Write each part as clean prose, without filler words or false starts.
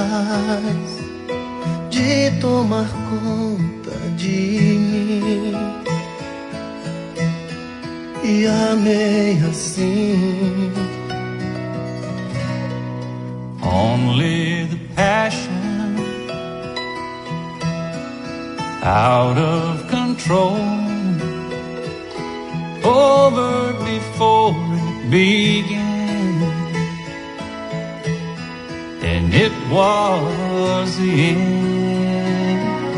de tomar conta de mim. E amei assim. Only the passion out of control, over before it began, and it was the end.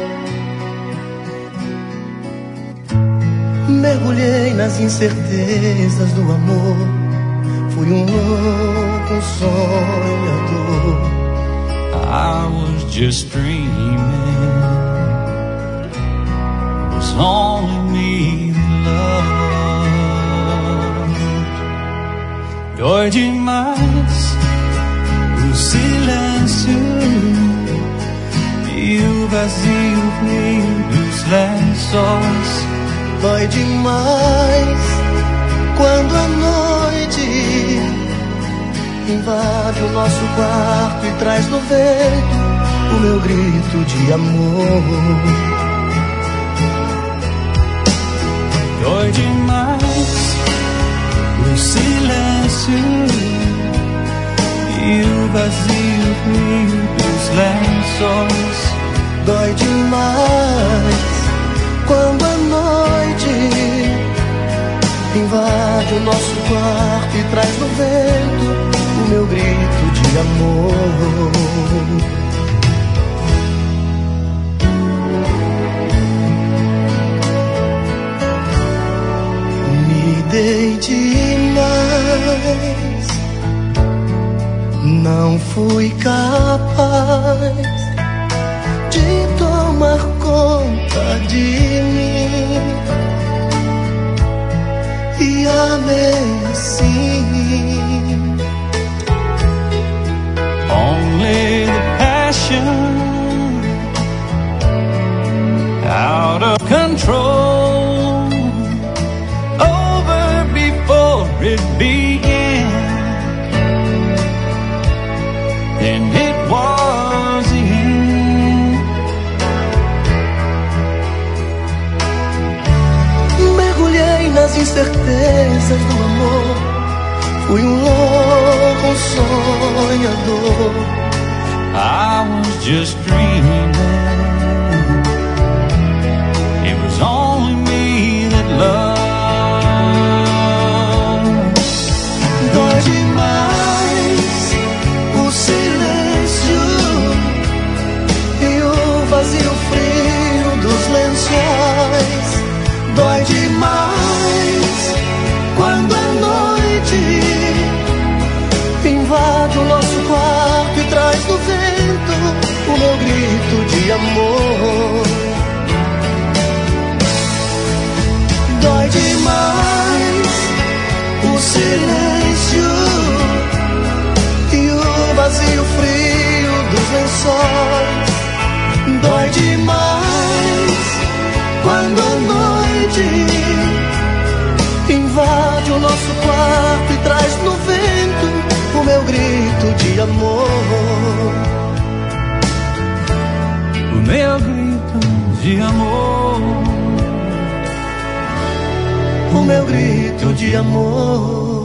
Mergulhei nas incertezas do amor, fui louco sonhador. I was just dreaming, it was only me that loved. Dói demais o silêncio e o vazio frio dos lençóis. Dói demais quando a noite invade o nosso quarto e traz no vento o meu grito de amor. Dói demais o silêncio e o vazio frio dos lençóis. Dói demais quando a noite invade o nosso quarto e traz no vento o meu grito de amor. Me dei demais, não fui capaz de tomar conta de mim. E amei assim. Only the passion out of control, over before it began, and it was the end. Mergulhei nas incertezas do amor, fui louco sonhador. I was just dreaming, it was only me that loved. Dói demais o silêncio e o vazio frio dos lençóis. Dói demais quando a noite invade o nosso quarto e traz no vento o meu grito de amor. Dói demais o silêncio e o vazio frio dos lençóis. Dói demais quando a noite invade o nosso quarto e traz no vento o meu grito de amor. O meu grito de amor, o meu grito de amor.